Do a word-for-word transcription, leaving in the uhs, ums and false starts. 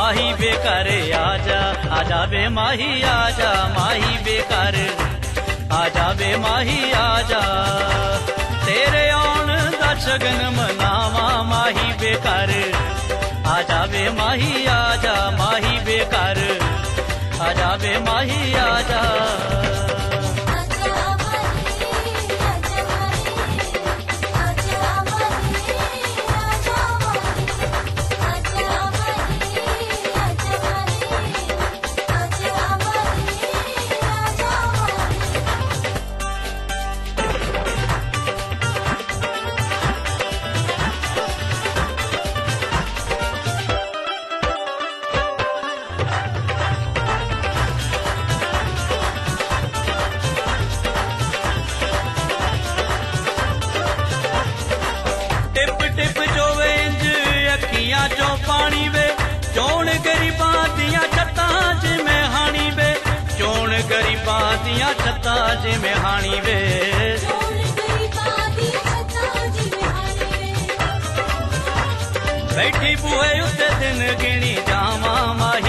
माही बेकार आजा आजा बे माही आजा माही बेकार आजा बे माही आजा तेरे आउण दा शगन मनावा माही बेकार आजा बे माही आजा माही बेकार आजा बे माही आजा चो पानी वे चोण गरीबां दियां छत्तां जिवें हाणी वे चोण गरीबां दियां छत्तां जिवें हाणी वे बैठी बूहे उत्ते दिन गिणी जावां माही